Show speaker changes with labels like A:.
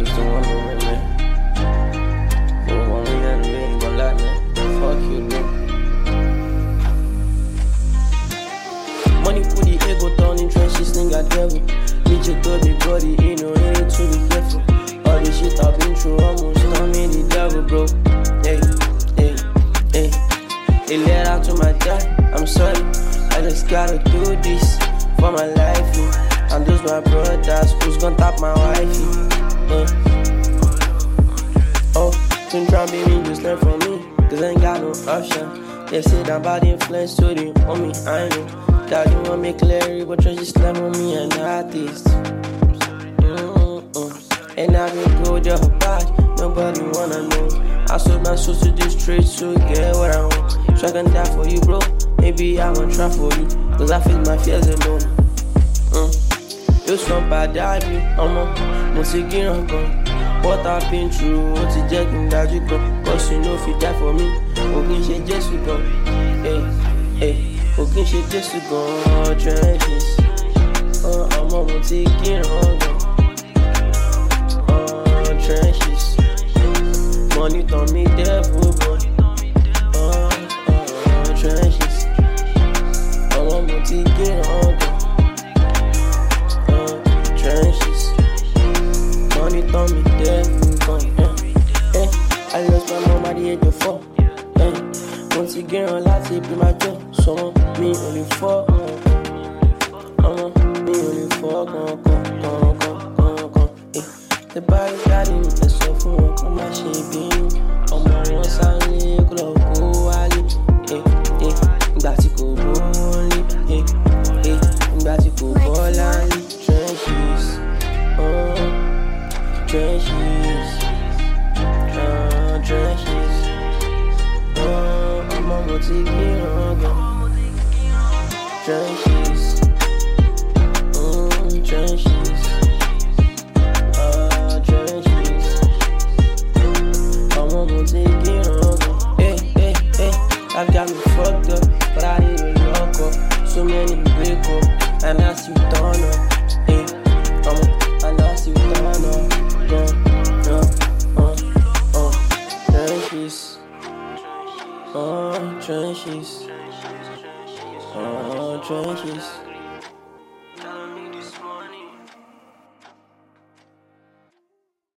A: used to want to win, man. But when we done, we ain't gon' lie, man. Fuck you, man. Money put the ego down in trenches, nigga devil. Meet your dirty body, you know, you need to be careful. All this shit I've been through almost turned me the devil, bro. Hey, hey, hey. They let out to my dad, I'm sorry. I just gotta do this for my life, yeah. And those my brothers, who's gonna tap my wife, yeah. Oh, don't try baby, just learn from me, cause I ain't got no option. They say that bad influence to the homie, I know. God, you want me clear, but try just slam on me and artist. And I been good or bad, nobody wanna know. I sold my soul to the streets to get what I want. So I can die for you, bro. Maybe I won't try for you, cause I feel my fears alone. You some bad daddy, music on gun. What I've been through, what's it jacking that you go? Cause you know if you die for me, okay, shit just to go. Hey, hey, okay, shit just to go. Trenches, I'm on music on gun. Trenches, money told me devil, boy. Trenches, I'm on music on gun. Trenches, money told me devil, boy. I lost my mom at the age of 4. Once again, on last day, be my job. So me only 4. Me only 4. The body's got in the sofa, come on, she being. On my one side, go Ali. Got to go bowling. Got to go bowling. Trenches, trenches, trenches. I'm on my TV, trenches.